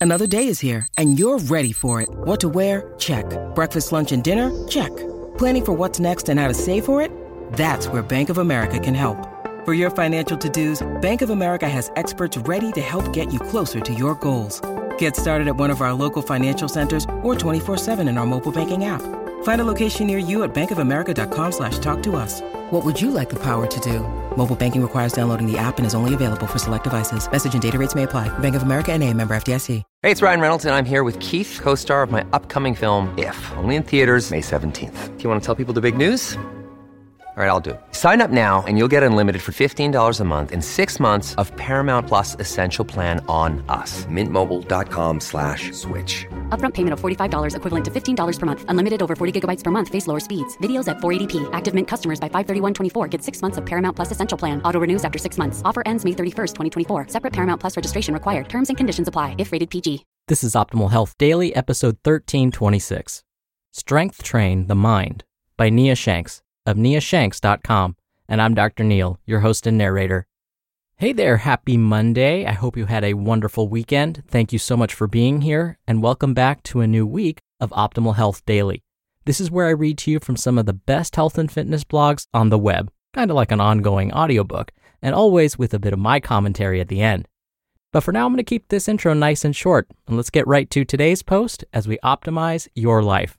Another day is here, and you're ready for it. What to wear? Check. Breakfast, lunch, and dinner? Check. Planning for what's next and how to save for it? That's where Bank of America can help. For your financial to-dos, Bank of America has experts ready to help get you closer to your goals. Get started at one of our local financial centers or 24/7 in our mobile banking app. Find a location near you at bankofamerica.com/talktous. What would you like the power to do? Mobile banking requires downloading the app and is only available for select devices. Message and data rates may apply. Bank of America N.A., member FDIC. Hey, it's Ryan Reynolds, and I'm here with Keith, co-star of my upcoming film, If, only in theaters May 17th. Do you want to tell people the big news? All right, I'll do it. Sign up now and you'll get unlimited for $15 a month and 6 months of Paramount Plus Essential Plan on us. MintMobile.com/switch. Upfront payment of $45 equivalent to $15 per month. Unlimited over 40 gigabytes per month. Face lower speeds. Videos at 480p. Active Mint customers by 531.24 get 6 months of Paramount Plus Essential Plan. Auto renews after 6 months. Offer ends May 31st, 2024. Separate Paramount Plus registration required. Terms and conditions apply if rated PG. This is Optimal Health Daily, episode 1326. Strength Train the Mind by Nia Shanks of niashanks.com. And I'm Dr. Neil, your host and narrator. Hey there, happy Monday. I hope you had a wonderful weekend. Thank you so much for being here, and welcome back to a new week of Optimal Health Daily. This is where I read to you from some of the best health and fitness blogs on the web, kind of like an ongoing audiobook, and always with a bit of my commentary at the end. But for now, I'm going to keep this intro nice and short, and let's get right to today's post as we optimize your life.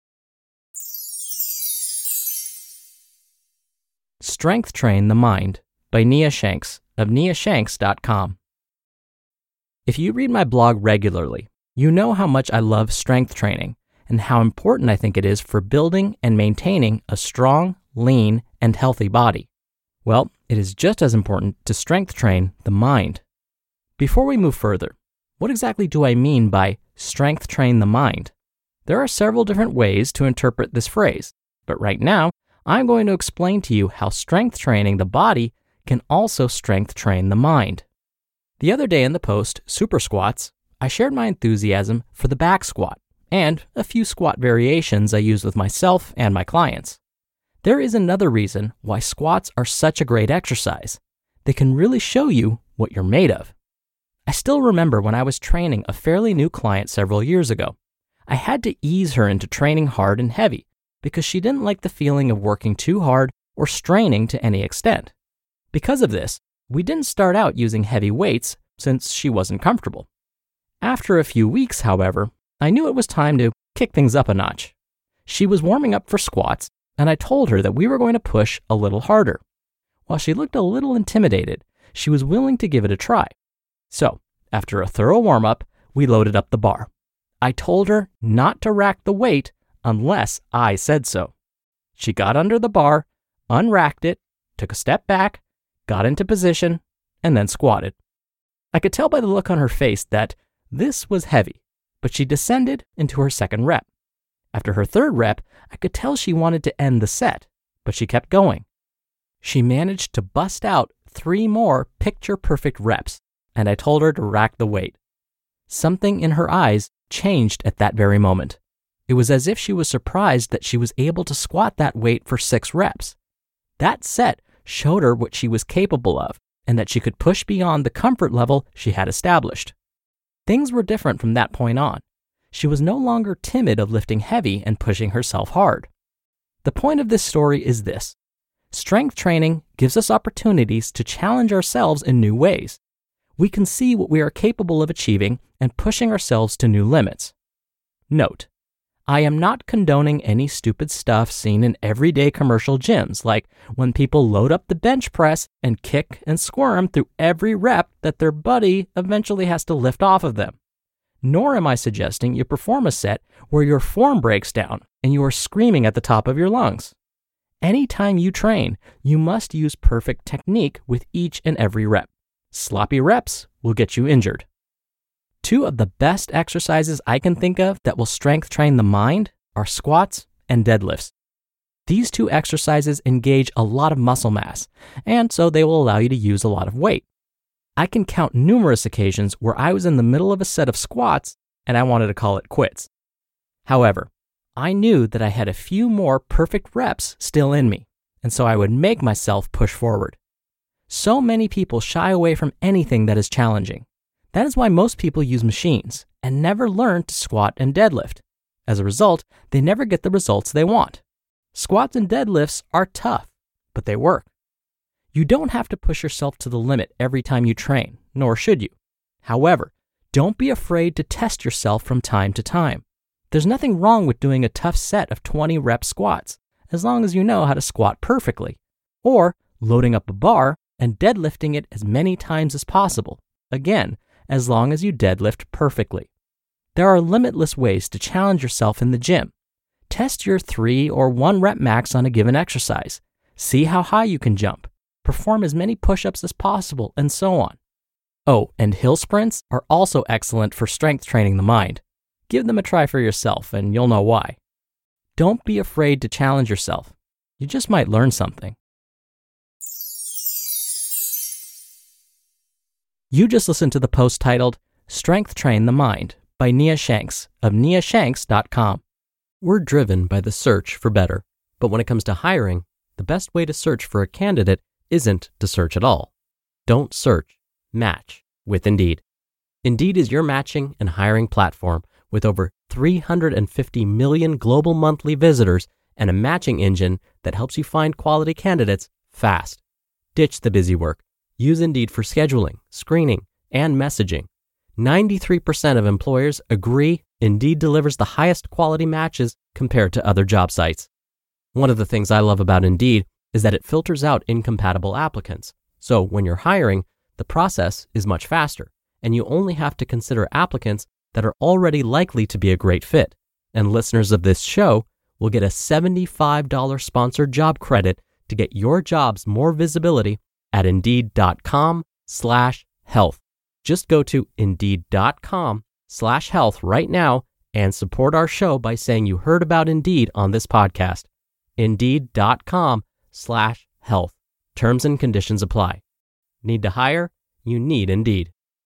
Strength Train the Mind by Nia Shanks of niashanks.com. If you read my blog regularly, you know how much I love strength training and how important I think it is for building and maintaining a strong, lean, and healthy body. Well, it is just as important to strength train the mind. Before we move further, what exactly do I mean by strength train the mind? There are several different ways to interpret this phrase, but right now, I'm going to explain to you how strength training the body can also strength train the mind. The other day in the post, Super Squats, I shared my enthusiasm for the back squat and a few squat variations I use with myself and my clients. There is another reason why squats are such a great exercise. They can really show you what you're made of. I still remember when I was training a fairly new client several years ago. I had to ease her into training hard and heavy because she didn't like the feeling of working too hard or straining to any extent. Because of this, we didn't start out using heavy weights since she wasn't comfortable. After a few weeks, however, I knew it was time to kick things up a notch. She was warming up for squats, and I told her that we were going to push a little harder. While she looked a little intimidated, she was willing to give it a try. So, after a thorough warm-up, we loaded up the bar. I told her not to rack the weight unless I said so. She got under the bar, unracked it, took a step back, got into position, and then squatted. I could tell by the look on her face that this was heavy, but she descended into her second rep. After her third rep, I could tell she wanted to end the set, but she kept going. She managed to bust out 3 more picture-perfect reps, and I told her to rack the weight. Something in her eyes changed at that very moment. It was as if she was surprised that she was able to squat that weight for 6 reps. That set showed her what she was capable of and that she could push beyond the comfort level she had established. Things were different from that point on. She was no longer timid of lifting heavy and pushing herself hard. The point of this story is this: strength training gives us opportunities to challenge ourselves in new ways. We can see what we are capable of achieving and pushing ourselves to new limits. Note: I am not condoning any stupid stuff seen in everyday commercial gyms, like when people load up the bench press and kick and squirm through every rep that their buddy eventually has to lift off of them. Nor am I suggesting you perform a set where your form breaks down and you are screaming at the top of your lungs. Anytime you train, you must use perfect technique with each and every rep. Sloppy reps will get you injured. 2 of the best exercises I can think of that will strength train the mind are squats and deadlifts. These 2 exercises engage a lot of muscle mass, and so they will allow you to use a lot of weight. I can count numerous occasions where I was in the middle of a set of squats and I wanted to call it quits. However, I knew that I had a few more perfect reps still in me, and so I would make myself push forward. So many people shy away from anything that is challenging. That is why most people use machines and never learn to squat and deadlift. As a result, they never get the results they want. Squats and deadlifts are tough, but they work. You don't have to push yourself to the limit every time you train, nor should you. However, don't be afraid to test yourself from time to time. There's nothing wrong with doing a tough set of 20 rep squats, as long as you know how to squat perfectly, or loading up a bar and deadlifting it as many times as possible, again, as long as you deadlift perfectly. There are limitless ways to challenge yourself in the gym. Test your 3 or 1 rep max on a given exercise. See how high you can jump. Perform as many push-ups as possible, and so on. Oh, and hill sprints are also excellent for strength training the mind. Give them a try for yourself, and you'll know why. Don't be afraid to challenge yourself. You just might learn something. You just listened to the post titled, Strength Train the Mind by Nia Shanks of niashanks.com. We're driven by the search for better, but when it comes to hiring, the best way to search for a candidate isn't to search at all. Don't search, match with Indeed. Indeed is your matching and hiring platform with over 350 million global monthly visitors and a matching engine that helps you find quality candidates fast. Ditch the busy work. Use Indeed for scheduling, screening, and messaging. 93% of employers agree Indeed delivers the highest quality matches compared to other job sites. One of the things I love about Indeed is that it filters out incompatible applicants. So when you're hiring, the process is much faster, and you only have to consider applicants that are already likely to be a great fit. And listeners of this show will get a $75 sponsored job credit to get your jobs more visibility at Indeed.com/health. Just go to Indeed.com/health right now and support our show by saying you heard about Indeed on this podcast. Indeed.com/health. Terms and conditions apply. Need to hire? You need Indeed.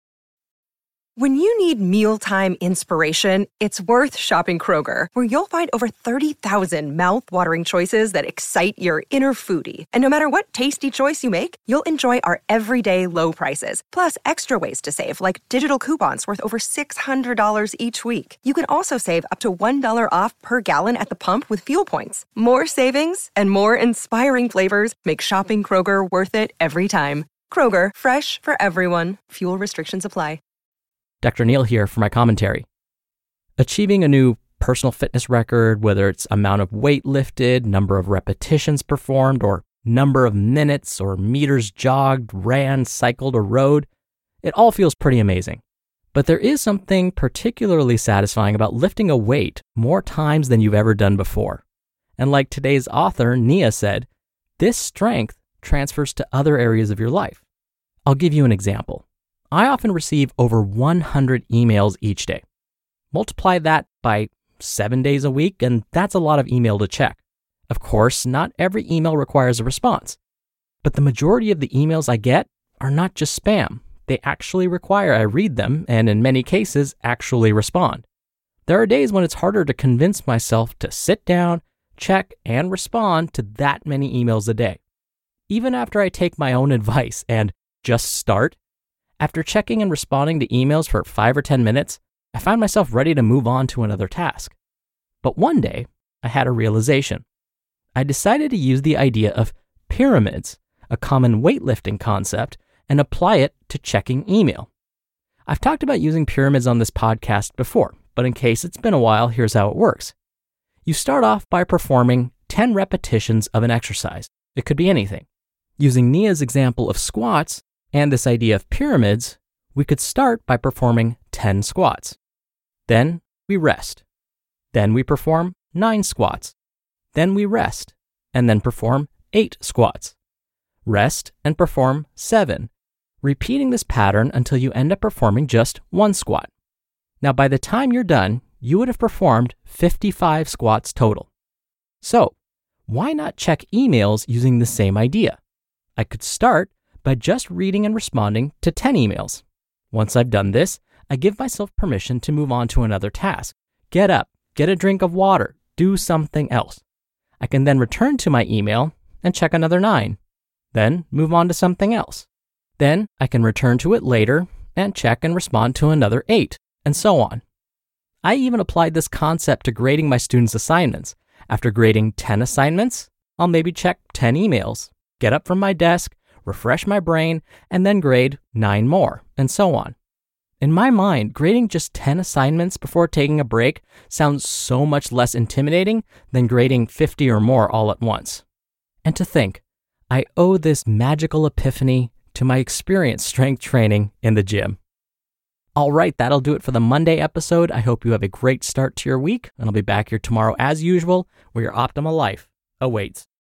When you need mealtime inspiration, it's worth shopping Kroger, where you'll find over 30,000 mouth-watering choices that excite your inner foodie. And no matter what tasty choice you make, you'll enjoy our everyday low prices, plus extra ways to save, like digital coupons worth over $600 each week. You can also save up to $1 off per gallon at the pump with fuel points. More savings and more inspiring flavors make shopping Kroger worth it every time. Kroger, fresh for everyone. Fuel restrictions apply. Dr. Neal here for my commentary. Achieving a new personal fitness record, whether it's amount of weight lifted, number of repetitions performed, or number of minutes or meters jogged, ran, cycled, or rode, it all feels pretty amazing. But there is something particularly satisfying about lifting a weight more times than you've ever done before. And like today's author, Nia, said, this strength transfers to other areas of your life. I'll give you an example. I often receive over 100 emails each day. Multiply that by 7 days a week, and that's a lot of email to check. Of course, not every email requires a response, but the majority of the emails I get are not just spam. They actually require I read them, and in many cases, actually respond. There are days when it's harder to convince myself to sit down, check, and respond to that many emails a day. Even after I take my own advice and just start, after checking and responding to emails for 5 or 10 minutes, I find myself ready to move on to another task. But one day, I had a realization. I decided to use the idea of pyramids, a common weightlifting concept, and apply it to checking email. I've talked about using pyramids on this podcast before, but in case it's been a while, here's how it works. You start off by performing 10 repetitions of an exercise. It could be anything. Using Nia's example of squats, and this idea of pyramids, we could start by performing 10 squats. Then we rest. Then we perform 9 squats. Then we rest, and then perform 8 squats. Rest and perform 7, repeating this pattern until you end up performing just 1 squat. Now, by the time you're done, you would have performed 55 squats total. So, why not check emails using the same idea? I could start by just reading and responding to 10 emails. Once I've done this, I give myself permission to move on to another task. Get up, get a drink of water, do something else. I can then return to my email and check another 9, then move on to something else. Then I can return to it later and check and respond to another 8, and so on. I even applied this concept to grading my students' assignments. After grading 10 assignments, I'll maybe check 10 emails, get up from my desk, refresh my brain, and then grade 9 more, and so on. In my mind, grading just 10 assignments before taking a break sounds so much less intimidating than grading 50 or more all at once. And to think, I owe this magical epiphany to my experience strength training in the gym. All right, that'll do it for the Monday episode. I hope you have a great start to your week, and I'll be back here tomorrow as usual, where your optimal life awaits.